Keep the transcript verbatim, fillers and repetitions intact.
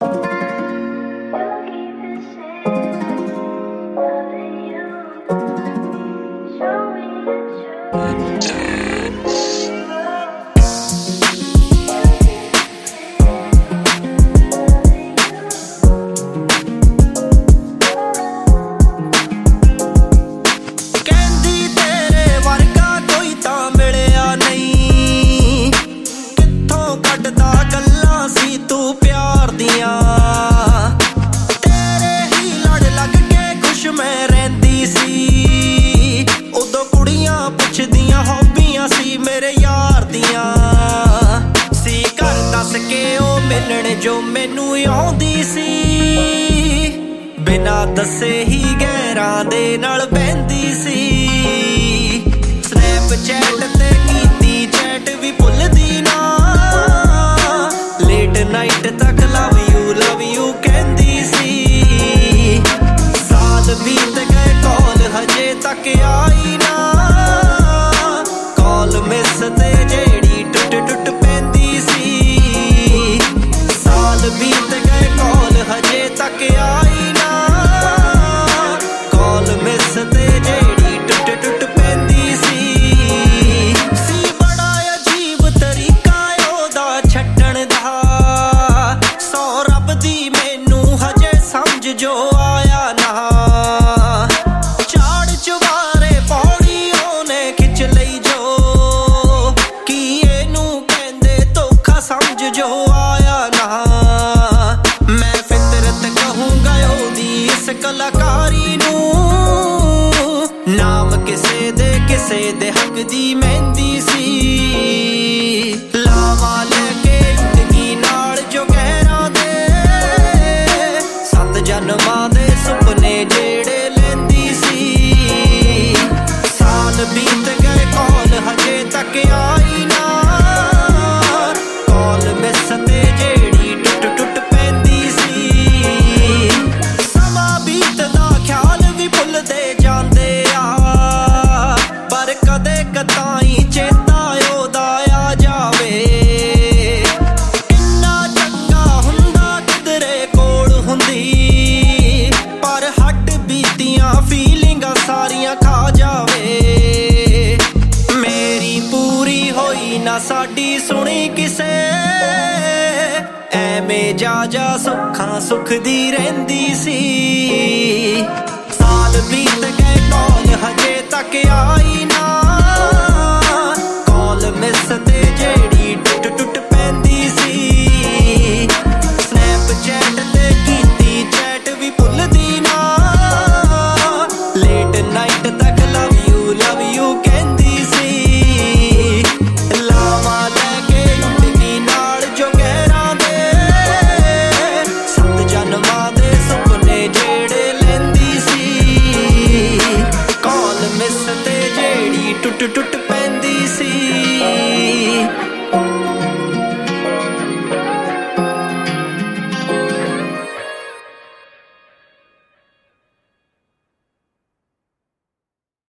जो मैनू आउंदी सी बिना दसे ही गैरां दे नाल बहंदी सी। स्नैपचैट ते कीती चैट भी भुलदी ना, लेट नाइट तक लव यू लव यू कहंदी सी। साल बीत गए कॉल हजे तक आई ना, कॉल मिस ते जेड़ी टुट टुट पैंदी सी। बीत गए कॉल हजे तक आई ना, कॉल मिस ते जेड़ी टुट टुट पैंदी सी। सी बड़ा अजीब तरीका ओदा छड्डण दा, सौ रब दी मैनू हजे समझ जो आया ना। चाड़ चुबारे पौड़ी ओने खिच लई जो, की एनू कहंदे धोखा समझ जो आया ना। कलाकारी नू नाम किसे दे किसे दे हक दी मेहंदी सी। लावा लेके जिंदगी नाल जो गहरा दे, सत जन्मां दे सुपने जेड़े लैंदी सी। साल बीत गए कॉल हजे तक आई ना, कॉल मिस ते जेड़ी टुट टुट पैंदी सी। कताई चेता ओदा आ जावे, इन्ना चंगा हुंदा किधरे कोल हुंदी, पर हट बीतियां फीलिंगां सारियां खा जावे। मेरी पूरी होई ना साडी सुनी किसे, ऐवें जा जा सुखां सुख दी रहिंदी सी। साल बीत गए कॉल हजे तक आई ना, कॉल मिस ते जेड़ी